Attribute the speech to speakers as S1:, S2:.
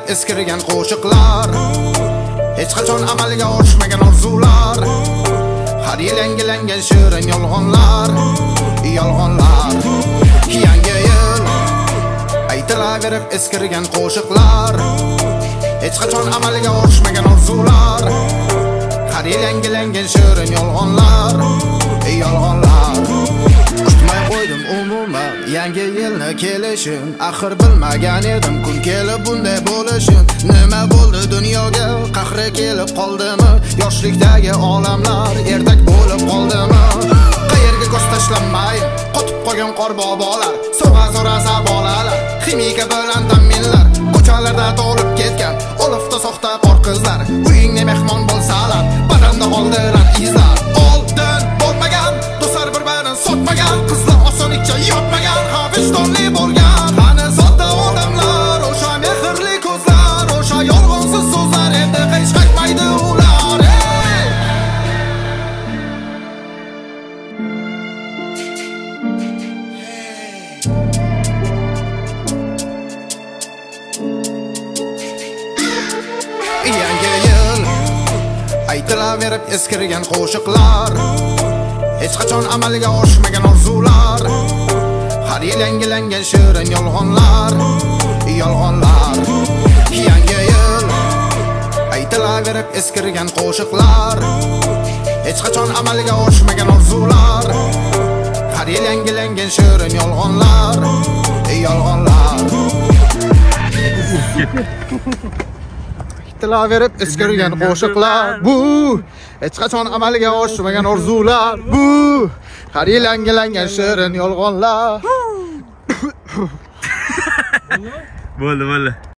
S1: eskirgan qo'shiqlar, hech qachon amalga oshmagan orzular, har yil yangilangan shirin yolg'onlar. Yangi yil aytilaverib eskirgan qo'shiqlar, hech qachon amalga oshmagan orzular, har yil yangilangan shirin yolg'onlar. Kutmay qo'ydim umuman yangi yilni kelishini, axir bilmagan edim kun kelib bunday bo'lishini. Nima bo'ldi dunyoga, qahri kelib qoldimi? Yoshlikdagi olamlar ertak bo'lib qoldimi? Qayerga ko'z tashlanmayin, qotib qolgan qorbobolar, so'g'a bolalar, ximika bilan ta'minlar, ko'chalarda to'lib ketgan olifta soxta qor qizlar. Uyingda mehmon bo'lsalar, badanda qoldirar izlar. Oldin bo'lmagan do'stlar bir-birini sotmagan, qizlar osonlikcha yotmagan, vijdonli bo'lgan. Qani sodda odamlar, o'sha mehrli ko'zlar, o'sha yolg'onsiz so'zlar, endi hech qaytmaydi ular. Yangi yil aytilaverib eskirgan qo'shiqlar, hech qachon amalga oshmagan orzular, har yil yangilangan shirin yolg'onlar. Yangi yil aytilaverib eskirgan qo'shiqlar, hech qachon amalga oshmagan orzular, har yil yangilangan shirin yolg'onlar. Aytilaverib eskirgan qo'shiqlar, bu hech qachon amalga oshmagan orzular, bu har yil yangilangan shirin yolg'onlar.
S2: Bo'ldi.